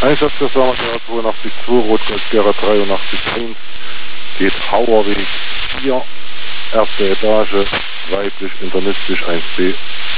Einsatzversammlung 82 Rot-Gold Sierra 83 geht Hauerweg 4, erste Etage, weiblich, internistisch 1b.